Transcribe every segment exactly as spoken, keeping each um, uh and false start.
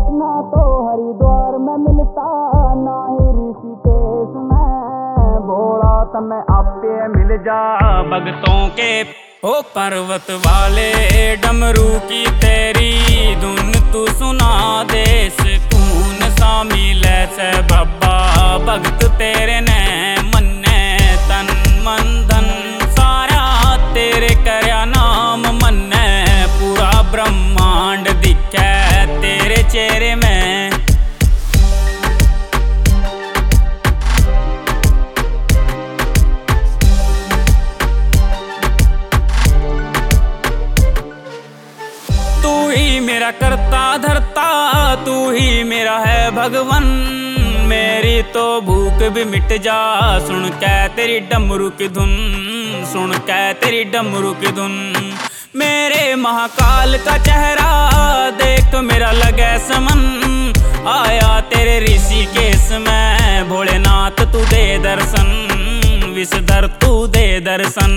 ना तो हरिद्वार में मिलता ना ही ऋषिकेश में, भोला तमें आपे मिल जा भगतों के। ओ पर्वत वाले डमरू की तेरी धुन तू सुना दे, सुकून सा मिले से बाबा भगत तेरे ने मन्ने तन मन धन सारा तेरे करया नाम मन्ने, पूरा ब्रह्मांड दिखे तेरे चेहरे में। तू ही मेरा करता धरता, तू ही मेरा है भगवन, मेरी तो भूख भी मिट जा सुन के तेरी डमरू की धुन, सुन के तेरी डमरू की धुन। मेरे महाकाल का चेहरा देख मेरा लगे समन, आया तेरे ऋषिकेश में भोलेनाथ तू दे दर्शन, विषधर तू दे दर्शन।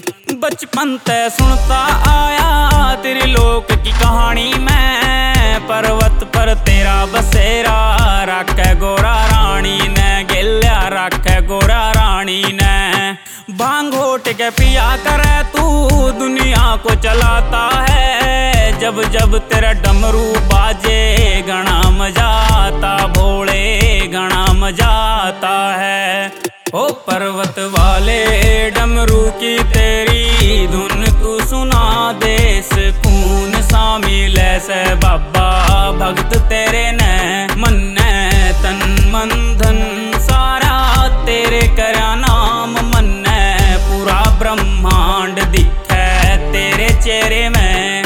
बचपन ते सुनता आया तेरी लोक की कहानी में, पर्वत पर तेरा बसेरा राखे गोरा रानी ने, गेल्या राखे गोरा रानी ने। भांग घोट के पिया करे तू दुनिया को चलाता है, जब जब तेरा डमरू बाजे घना मजा आता भोले घना मजा आता है। ओ पर्वत वाले डमरू की तेरी धुन तू सुना दे, सुकून सा मिले से बाबा भगत तेरे ने मन्ने तन मन धन सारा तेरे करया नाम मन्ने, पूरा ब्रह्मांड दिखे तेरे चेहरे में।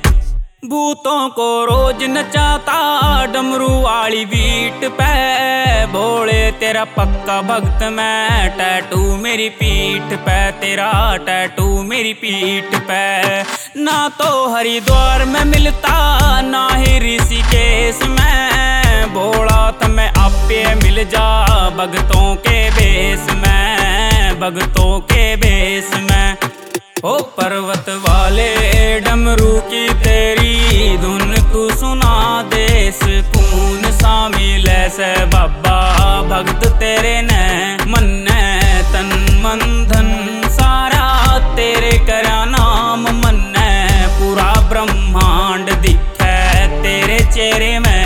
भूतों को रोज नचाता डमरू वाली बीट पे, भोले तेरा पक्का भक्त मैं, टैटू मेरी पीठ पे तेरा, टैटू मेरी पीठ पे। ना तो हरिद्वार में मिलता ना ही ऋषिकेश में, भोला तमें आपे मिल जा भगतों के भेष में, भगतों के भेष में। ओ पर्वत वाले डमरू की तेरी धुन तू सुना दे, सुकून सा मिले से बाबा भगत तेरे ने मन्ने तन मन धन सारा तेरे करया नाम मन्ने, पूरा ब्रह्मांड दिखे तेरे चेहरे में।